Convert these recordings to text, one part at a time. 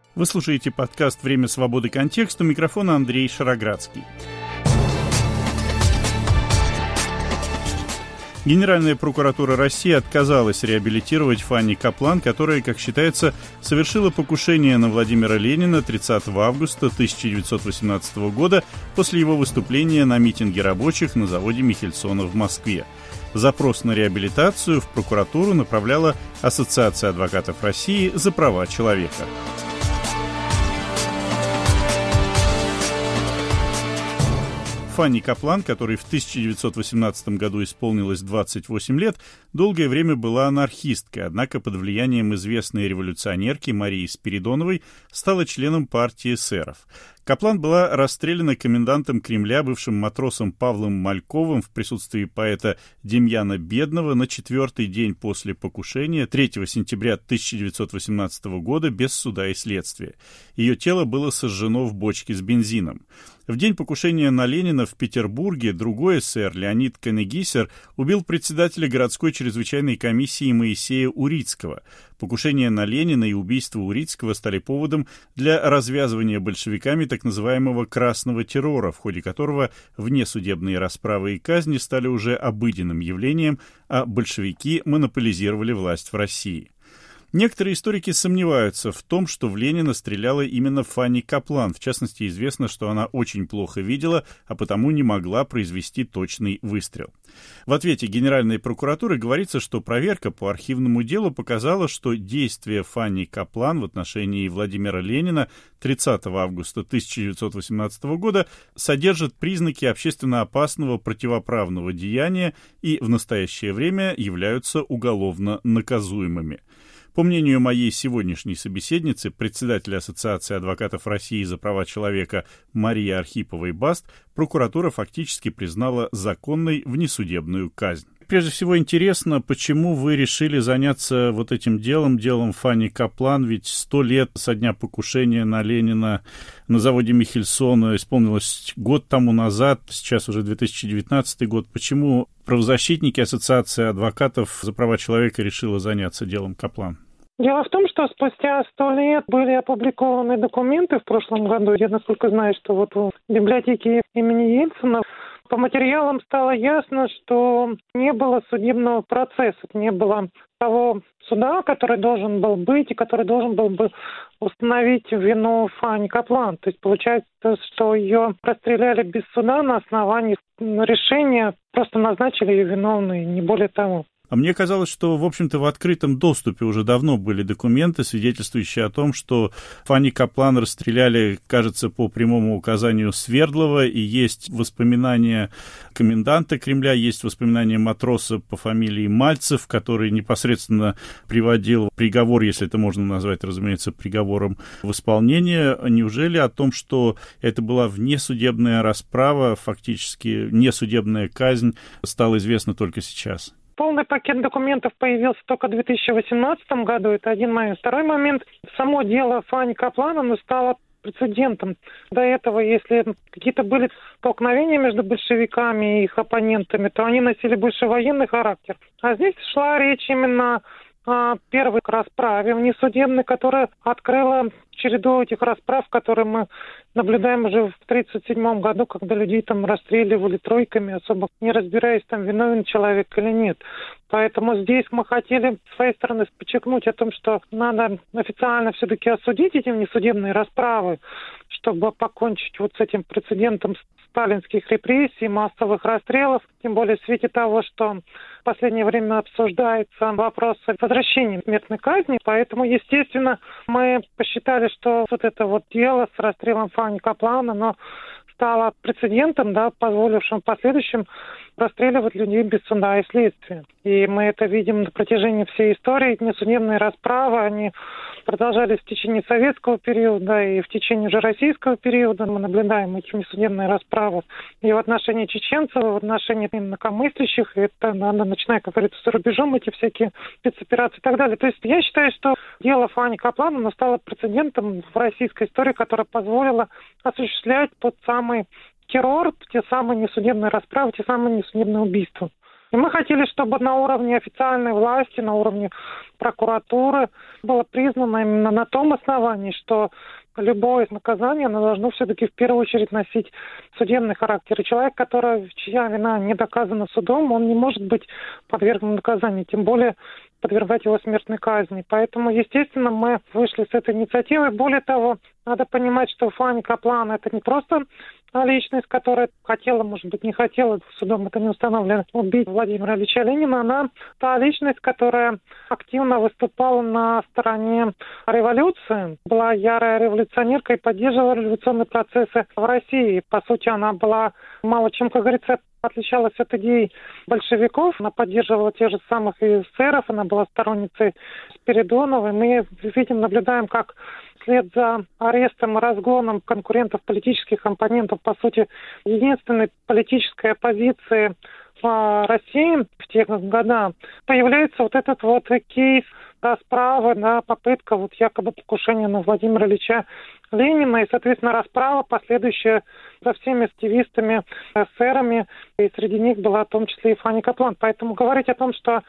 Вы слушаете подкаст «Время свободы. Контекст». У микрофона Андрей Шароградский. Генеральная прокуратура России отказалась реабилитировать Фанни Каплан, которая, как считается, совершила покушение на Владимира Ленина 30 августа 1918 года после его выступления на митинге рабочих на заводе Михельсона в Москве. Запрос на реабилитацию в прокуратуру направляла Ассоциация адвокатов России за права человека. Фанни Каплан, которой в 1918 году исполнилось 28 лет, долгое время была анархисткой, однако под влиянием известной революционерки Марии Спиридоновой стала членом партии эсеров. Каплан была расстреляна комендантом Кремля, бывшим матросом Павлом Мальковым в присутствии поэта Демьяна Бедного на 4-й день после покушения 3 сентября 1918 года без суда и следствия. Ее тело было сожжено в бочке с бензином. В день покушения на Ленина в Петербурге другой эсер Леонид Канегисер убил председателя городской чрезвычайной комиссии Моисея Урицкого. Покушение на Ленина и убийство Урицкого стали поводом для развязывания большевиками так называемого «красного террора», в ходе которого внесудебные расправы и казни стали уже обыденным явлением, а большевики монополизировали власть в России. Некоторые историки сомневаются в том, что в Ленина стреляла именно Фанни Каплан. В частности, известно, что она очень плохо видела, а потому не могла произвести точный выстрел. В ответе Генеральной прокуратуры говорится, что проверка по архивному делу показала, что действия Фанни Каплан в отношении Владимира Ленина 30 августа 1918 года содержат признаки общественно опасного противоправного деяния и в настоящее время являются уголовно наказуемыми. По мнению моей сегодняшней собеседницы, председателя Ассоциации адвокатов России за права человека Марии Архиповой-Баст, прокуратура фактически признала законной внесудебную казнь. Прежде всего интересно, почему вы решили заняться вот этим делом Фанни Каплан, ведь 100 лет со дня покушения на Ленина на заводе Михельсона исполнилось год тому назад, сейчас уже 2019 год. Почему правозащитники Ассоциации адвокатов за права человека решила заняться делом Каплан? Дело в том, что спустя 100 лет были опубликованы документы в прошлом году. Я, насколько знаю, что вот в библиотеке имени Ельцина по материалам стало ясно, что не было судебного процесса, не было того суда, который должен был быть и который должен был бы установить вину Фанни Каплан. То есть получается, что ее расстреляли без суда на основании решения, просто назначили ее виновной, не более того. А мне казалось, что, в общем-то, в открытом доступе уже давно были документы, свидетельствующие о том, что Фанни Каплан расстреляли, кажется, по прямому указанию Свердлова, и есть воспоминания коменданта Кремля, есть воспоминания матроса по фамилии Мальцев, который непосредственно приводил приговор, если это можно назвать, разумеется, приговором в исполнение. Неужели о том, что это была внесудебная расправа, фактически несудебная казнь, стало известно только сейчас? Полный пакет документов появился только в 2018 году. Это один момент. Второй момент. Само дело Фанни Каплан, оно стало прецедентом. До этого, если какие-то были столкновения между большевиками и их оппонентами, то они носили больше военный характер. А здесь шла речь именно о первой расправе внесудебной, которая открыла череду этих расправ, которые мы наблюдаем уже в 1937 году, когда людей там расстреливали тройками, особо не разбираясь, там виновен человек или нет. Поэтому здесь мы хотели с своей стороны подчеркнуть о том, что надо официально все-таки осудить эти внесудебные расправы, чтобы покончить вот с этим прецедентом сталинских репрессий, массовых расстрелов, тем более в свете того, что в последнее время обсуждается вопрос о возвращении смертной казни. Поэтому, естественно, мы посчитали, что вот это вот дело с расстрелом Фанни Каплан, оно стало прецедентом, да, позволившим в последующем расстреливать людей без суда и следствия. И мы это видим на протяжении всей истории. Несудебные расправы, они продолжались в течение советского периода и в течение уже российского периода. Мы наблюдаем эти несудебные расправы и в отношении чеченцев, и в отношении инакомыслящих. И это надо, начиная, как говорится, за рубежом, эти всякие спецоперации и так далее. То есть я считаю, что дело Фанни Каплан, оно стало прецедентом в российской истории, которое позволило осуществлять тот самый террор, те самые несудебные расправы, те самые несудебные убийства. И мы хотели, чтобы на уровне официальной власти, на уровне прокуратуры было признано именно на том основании, что любое наказание, оно должно все-таки в первую очередь носить судебный характер. И человек, чья вина не доказана судом, он не может быть подвергнут наказанию, тем более подвергать его смертной казни. Поэтому, естественно, мы вышли с этой инициативой. Более того, надо понимать, что Фанни Каплан — это не просто личность, которая хотела, может быть, не хотела, судом это не установлено, убить Владимира Ильича Ленина. Она та личность, которая активно выступала на стороне революции, была ярая революционерка и поддерживала революционные процессы в России. По сути, она была мало чем, как говорится, отличалась от идей большевиков. Она поддерживала тех же самых эсеров, она была сторонницей Спиридоновой. Мы видим, наблюдаем, как вслед за арестом и разгоном конкурентов, политических оппонентов, по сути, единственной политической оппозиции в России в те годы, появляется вот этот вот кейс расправы, попытка якобы покушения на Владимира Ильича Ленина и, соответственно, расправа, последующая за всеми активистами, эсерами, и среди них была в том числе и Фанни Каплан. Поэтому говорить о том, что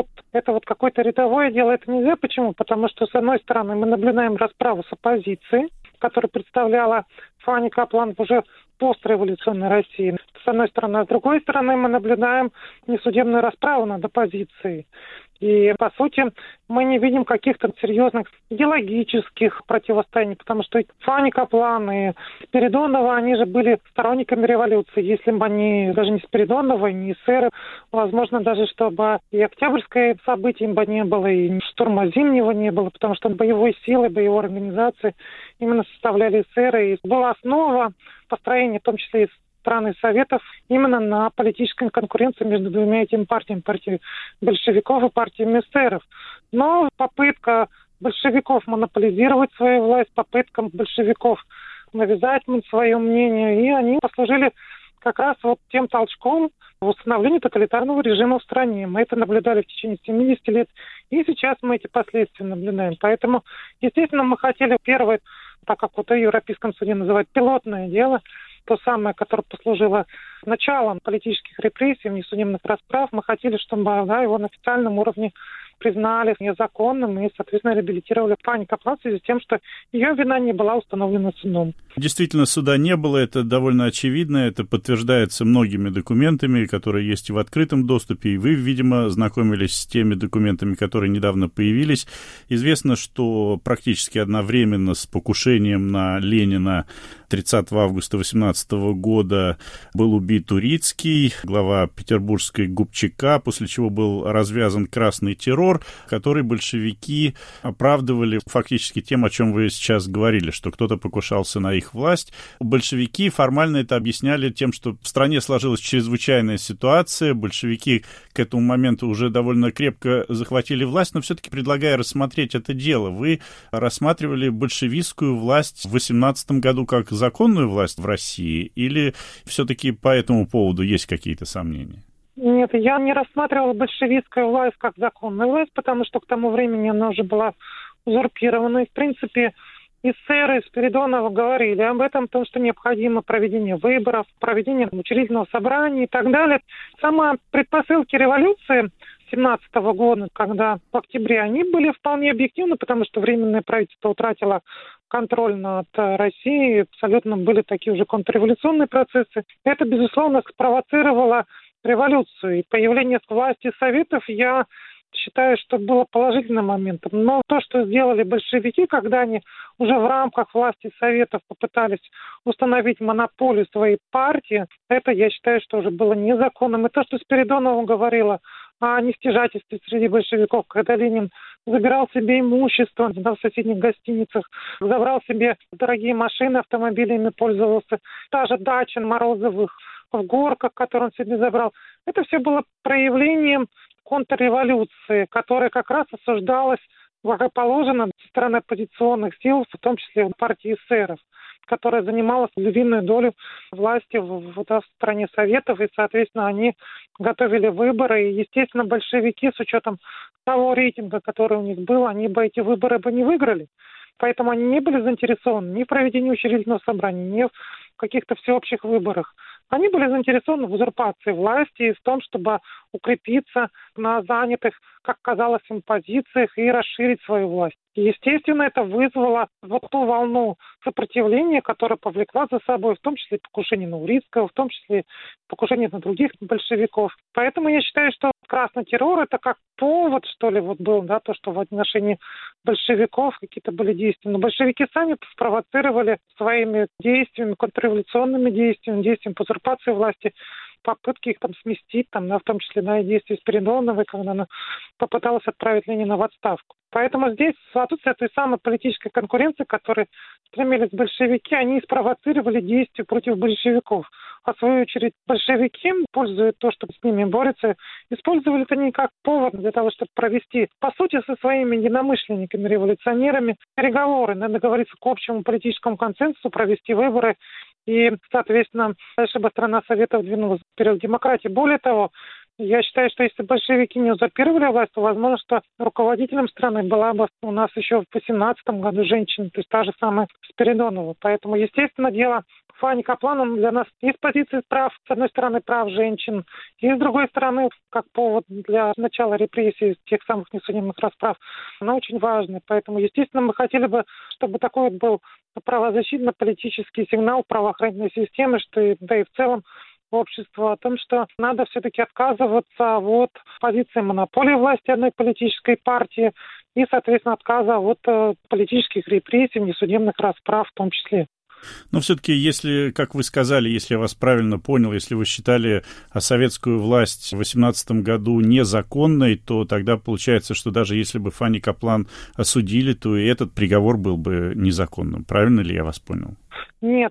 это какое-то рядовое дело, это нельзя. Почему? Потому что, с одной стороны, мы наблюдаем расправу с оппозицией, которую представляла Фанни Каплан уже постреволюционной России. С одной стороны. А с другой стороны, мы наблюдаем несудебную расправу над оппозицией. И, по сути, мы не видим каких-то серьезных идеологических противостояний, потому что Фанни Каплан и Спиридонова, они же были сторонниками революции. Если бы они, даже не Спиридонова, не эсеры, возможно, даже чтобы и Октябрьское событие бы не было, и штурма Зимнего не было, потому что боевой силы, боевой организации именно составляли эсеры. И была основа построения, в том числе и страны Советов, именно на политической конкуренции между двумя этими партиями, партией большевиков и партией эсеров. Но попытка большевиков монополизировать свою власть, попытка большевиков навязать им свое мнение, и они послужили как раз тем толчком в установлении тоталитарного режима в стране. Мы это наблюдали в течение 70 лет, и сейчас мы эти последствия наблюдаем. Поэтому, естественно, мы хотели первое, так как в Европейском суде называют пилотное дело, то самое, которое послужило началом политических репрессий, несудебных расправ, мы хотели, чтобы его на официальном уровне признали незаконным и, соответственно, реабилитировали Фанни Каплан в связи с тем, что ее вина не была установлена судом. Действительно, суда не было, это довольно очевидно, это подтверждается многими документами, которые есть в открытом доступе, и вы, видимо, знакомились с теми документами, которые недавно появились. Известно, что практически одновременно с покушением на Ленина 30 августа 18 года был убит Урицкий, глава петербургской ГУП-ЧК, после чего был развязан красный террор, который большевики оправдывали фактически тем, о чем вы сейчас говорили, что кто-то покушался на их власть. Большевики формально это объясняли тем, что в стране сложилась чрезвычайная ситуация, большевики к этому моменту уже довольно крепко захватили власть, но все-таки, предлагая рассмотреть это дело, вы рассматривали большевистскую власть в 18 году как законную власть в России, или все-таки по этому поводу есть какие-то сомнения? Нет, я не рассматривала большевистскую власть как законную власть, потому что к тому времени она уже была узурпирована. И, в принципе, эсеры Спиридонова говорили об этом, потому что необходимо проведение выборов, проведение учредительного собрания и так далее. Сама предпосылки революции 17 года, когда в октябре, они были вполне объективны, потому что Временное правительство утратило контроль над Россией, абсолютно были такие уже контрреволюционные процессы. Это, безусловно, спровоцировало революцию. И появление власти Советов, я считаю, что было положительным моментом. Но то, что сделали большевики, когда они уже в рамках власти Советов попытались установить монополию своей партии, это, я считаю, что уже было незаконным. И то, что Спиридонова говорила о нестяжательстве среди большевиков, когда Ленин забирал себе имущество в соседних гостиницах, забрал себе дорогие машины, автомобилями пользовался, та же дача Морозовых в Горках, которую он себе забрал. Это все было проявлением контрреволюции, которая как раз осуждалась благоположно со стороны оппозиционных сил, в том числе партии эсеров, которая занимала львиную долю власти в стране Советов, и, соответственно, они готовили выборы. И, естественно, большевики, с учетом того рейтинга, который у них был, они бы эти выборы не выиграли. Поэтому они не были заинтересованы ни в проведении учредительного собрания, ни в каких-то всеобщих выборах. Они были заинтересованы в узурпации власти и в том, чтобы укрепиться на занятых, как казалось им, позициях и расширить свою власть. И, естественно, это вызвало вот ту волну сопротивления, которая повлекла за собой в том числе покушение на Урицкого, в том числе покушение на других большевиков. Поэтому я считаю, что красный террор — это как повод, что ли, вот был, да, то, что в отношении большевиков какие-то были действия. Но большевики сами спровоцировали своими действиями, контрреволюционными действиями по узурпации власти, попытки их там сместить, там, в том числе на действия Спиридоновой, когда она попыталась отправить Ленина в отставку. Поэтому здесь в отсутствие той самой политической конкуренции, к которой стремились большевики, они спровоцировали действия против большевиков. А в свою очередь большевики, пользуясь то, что с ними борются, использовали это не как повод для того, чтобы провести, по сути, со своими единомышленниками, революционерами, переговоры, надо договориться к общему политическому консенсусу, провести выборы. И, соответственно, дальше бы страна Советов двинулась вперед к демократии. Более того, я считаю, что если большевики не узурпировали власть, то возможно, что руководителем страны была бы у нас еще в 18 году женщина, то есть та же самая Спиридонова. Поэтому, естественно, дело Фани Каплан для нас и с позиции прав, с одной стороны, прав женщин, и с другой стороны, как повод для начала репрессий, тех самых несудебных расправ, оно очень важно. Поэтому, естественно, мы хотели бы, чтобы такой вот был правозащитно-политический сигнал правоохранительной системы, что да и в целом общества о том, что надо все-таки отказываться от позиции монополии власти одной политической партии и, соответственно, отказа от политических репрессий, несудебных расправ в том числе. Но все-таки, если, как вы сказали, если я вас правильно понял, если вы считали советскую власть в 18 году незаконной, то тогда получается, что даже если бы Фани Каплан осудили, то и этот приговор был бы незаконным. Правильно ли я вас понял? Нет.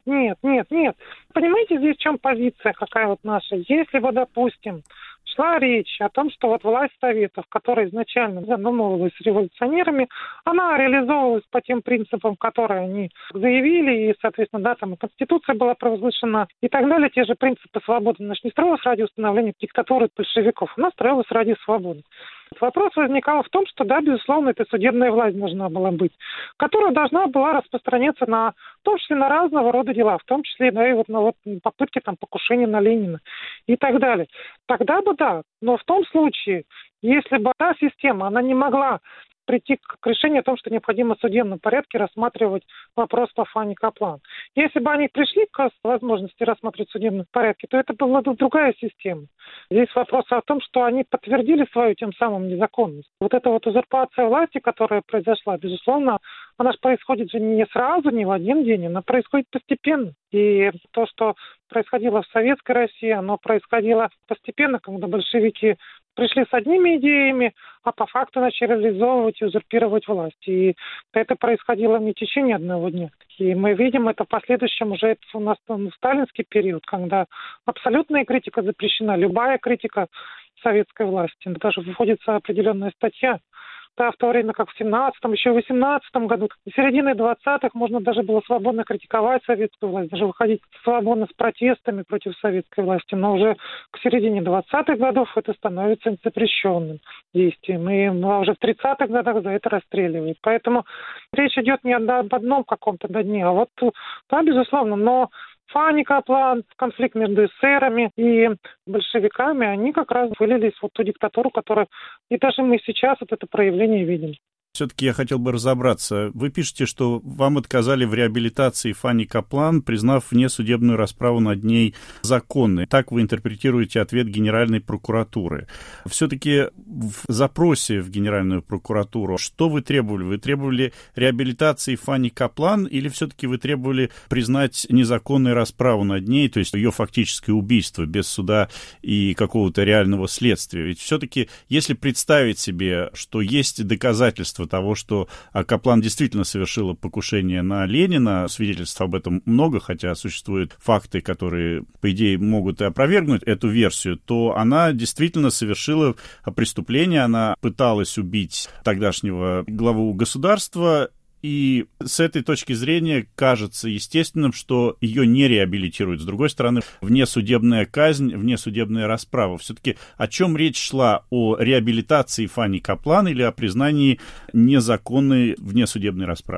Понимаете, здесь в чем позиция какая вот наша? Если бы, допустим, шла речь о том, что вот власть Советов, которая изначально задумывалась революционерами, она реализовывалась по тем принципам, которые они заявили, и, соответственно, да, там и Конституция была провозглашена, и так далее. Те же принципы свободы. Она же не строилась ради установления диктатуры большевиков, она строилась ради свободы. Вопрос возникал в том, что, да, безусловно, эта судебная власть должна была быть, которая должна была распространяться в том числе на разного рода дела, в том числе, да, и вот на попытки там покушения на Ленина и так далее. Тогда бы да, но в том случае, если бы та система, она не могла прийти к решению о том, что необходимо в судебном порядке рассматривать вопрос по Фани Каплан. Если бы они пришли к возможности рассматривать в судебном порядке, то это была бы другая система. Здесь вопрос о том, что они подтвердили свою тем самым незаконность. Вот эта вот узурпация власти, которая произошла, безусловно, она же происходит же не сразу, не в один день, она происходит постепенно. И то, что происходило в Советской России, оно происходило постепенно, когда большевики пришли с одними идеями, а по факту начали реализовывать и узурпировать власть. И это происходило не в течение одного дня. И мы видим это в последующем уже у нас в сталинский период, когда абсолютная критика запрещена, любая критика советской власти. Даже вводится определенная статья. Да, в то время как в 17-м, еще в 18-м году, в середине 20-х можно даже было свободно критиковать советскую власть, даже выходить свободно с протестами против советской власти, но уже к середине 20-х годов это становится запрещенным действием, и уже в 30-х годах за это расстреливают. Поэтому речь идет не об одном каком-то дне, а вот, да, безусловно, но Фани Каплан, конфликт между эсерами и большевиками, они как раз вылились в ту диктатуру, которая... И даже мы сейчас вот это проявление видим. Все-таки я хотел бы разобраться. Вы пишете, что вам отказали в реабилитации Фани Каплан, признав внесудебную расправу над ней законной. Так вы интерпретируете ответ Генеральной прокуратуры. Все-таки в запросе в Генеральную прокуратуру что вы требовали? Вы требовали реабилитации Фани Каплан или все-таки вы требовали признать незаконную расправу над ней, то есть ее фактическое убийство без суда и какого-то реального следствия? Ведь все-таки, если представить себе, что есть доказательства того, что Каплан действительно совершила покушение на Ленина. Свидетельств об этом много, хотя существуют факты, которые, по идее, могут и опровергнуть эту версию, то она действительно совершила преступление, она пыталась убить тогдашнего главу государства. И с этой точки зрения кажется естественным, что ее не реабилитируют. С другой стороны, внесудебная казнь, внесудебная расправа. Все-таки о чем речь шла? О реабилитации Фани Каплан или о признании незаконной внесудебной расправы?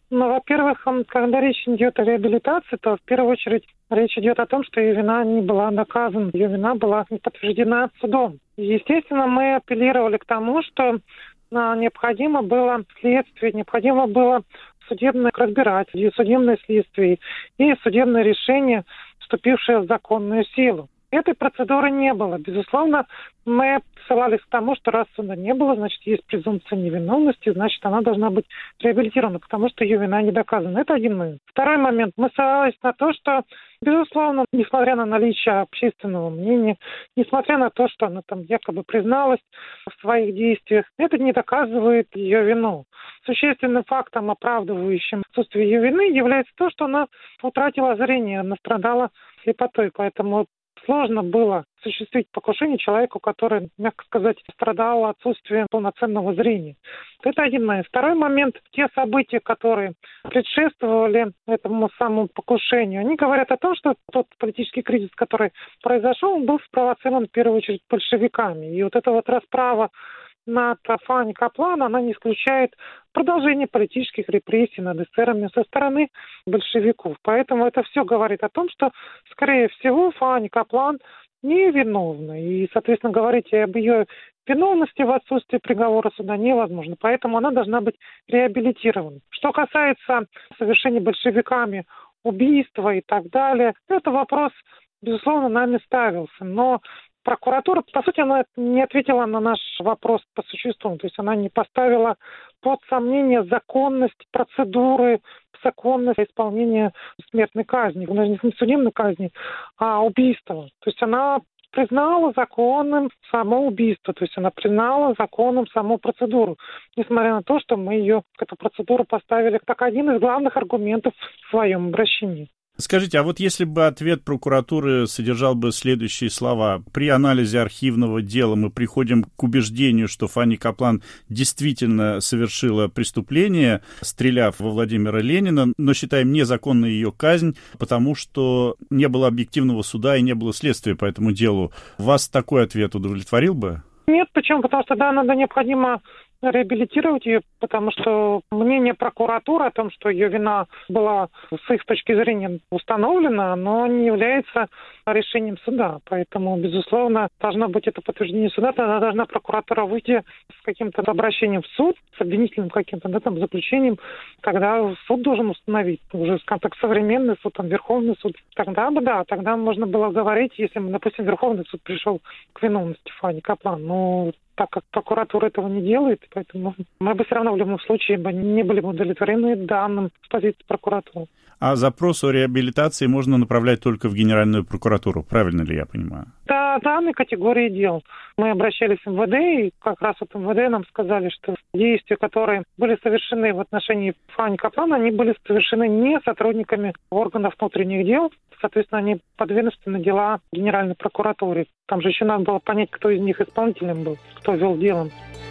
Ну, во-первых, когда речь идет о реабилитации, то в первую очередь речь идет о том, что ее вина не была доказана, ее вина была не подтверждена судом. Естественно, мы апеллировали к тому, что необходимо было следствие, необходимо было судебное разбирательство, судебное следствие и судебное решение, вступившее в законную силу. Этой процедуры не было. Безусловно, мы ссылались к тому, что раз суда не было, значит, есть презумпция невиновности, значит, она должна быть реабилитирована, потому что ее вина не доказана. Это один момент. Второй момент. Мы ссылались на то, что, безусловно, несмотря на наличие общественного мнения, несмотря на то, что она там якобы призналась в своих действиях, это не доказывает ее вину. Существенным фактом, оправдывающим отсутствие ее вины, является то, что она утратила зрение, она страдала слепотой, поэтому сложно было осуществить покушение человеку, который, мягко сказать, страдал отсутствием полноценного зрения. Это один момент. Второй момент. Те события, которые предшествовали этому самому покушению, они говорят о том, что тот политический кризис, который произошел, он был спровоцирован в первую очередь большевиками. И вот эта вот расправа над Фанни Каплан, она не исключает продолжение политических репрессий над эсерами со стороны большевиков. Поэтому это все говорит о том, что, скорее всего, Фанни Каплан невиновна. И, соответственно, говорить об ее виновности в отсутствии приговора суда невозможно. Поэтому она должна быть реабилитирована. Что касается совершения большевиками убийства и так далее, это вопрос, безусловно, нами ставился. Но прокуратура, по сути, она не ответила на наш вопрос по существу. То есть она не поставила под сомнение законность процедуры, законность исполнения смертной казни. Не судебной казни, а убийства. То есть она признала законным само убийство. То есть она признала законным саму процедуру. Несмотря на то, что мы эту процедуру поставили как один из главных аргументов в своем обращении. Скажите, а вот если бы ответ прокуратуры содержал бы следующие слова: при анализе архивного дела мы приходим к убеждению, что Фанни Каплан действительно совершила преступление, стреляв во Владимира Ленина, но считаем незаконной ее казнь, потому что не было объективного суда и не было следствия по этому делу. Вас такой ответ удовлетворил бы? Нет, почему? Потому что, да, надо необходимо реабилитировать ее, потому что мнение прокуратуры о том, что ее вина была с их точки зрения установлена, оно не является решением суда. Поэтому, безусловно, должно быть это подтверждение суда, тогда должна прокуратура выйти с каким-то обращением в суд, с обвинительным каким-то заключением, тогда суд должен установить, уже, скажем так, современный суд, Верховный суд. Тогда бы, да, тогда можно было говорить, если, допустим, Верховный суд пришел к виновности Фанни Каплан, но так как прокуратура этого не делает, поэтому мы бы все равно в любом случае не были бы удовлетворены данным с позиции прокуратуры. А запрос о реабилитации можно направлять только в Генеральную прокуратуру, правильно ли я понимаю? Да, данной категории дел. Мы обращались в МВД, и как раз от МВД нам сказали, что действия, которые были совершены в отношении Фанни Каплан, они были совершены не сотрудниками органов внутренних дел, соответственно, они подведомственны дела Генеральной прокуратуре. Там же еще надо было понять, кто из них исполнителем был, кто вел делом.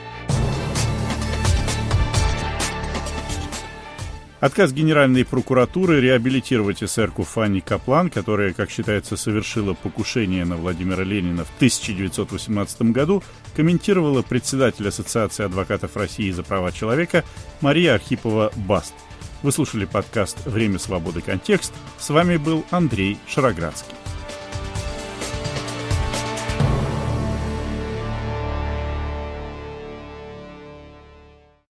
Отказ Генеральной прокуратуры реабилитировать эсерку Фанни Каплан, которая, как считается, совершила покушение на Владимира Ленина в 1918 году, комментировала председатель Ассоциации адвокатов России за права человека Мария Архипова-Баст. Вы слушали подкаст «Время свободы. Контекст». С вами был Андрей Шароградский.